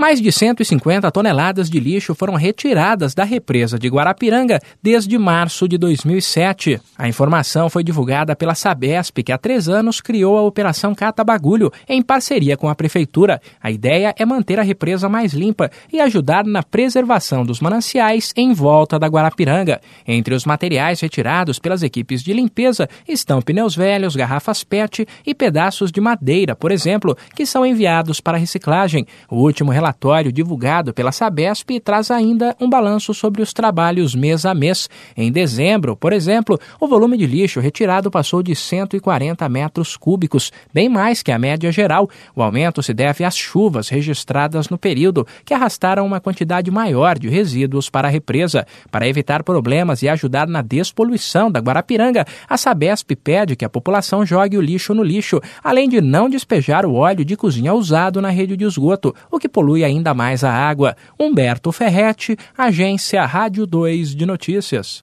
Mais de 150 toneladas de lixo foram retiradas da represa de Guarapiranga desde março de 2007. A informação foi divulgada pela Sabesp, que há 3 anos criou a Operação Cata Bagulho, em parceria com a Prefeitura. A ideia é manter a represa mais limpa e ajudar na preservação dos mananciais em volta da Guarapiranga. Entre os materiais retirados pelas equipes de limpeza estão pneus velhos, garrafas PET e pedaços de madeira, por exemplo, que são enviados para reciclagem. O último relatório divulgado pela Sabesp traz ainda um balanço sobre os trabalhos mês a mês. Em dezembro, por exemplo, o volume de lixo retirado passou de 140 metros cúbicos, bem mais que a média geral. O aumento se deve às chuvas registradas no período, que arrastaram uma quantidade maior de resíduos para a represa. Para evitar problemas e ajudar na despoluição da Guarapiranga, a Sabesp pede que a população jogue o lixo no lixo, além de não despejar o óleo de cozinha usado na rede de esgoto, o que polui ainda mais a água. Humberto Ferretti, Agência Rádio 2 de Notícias.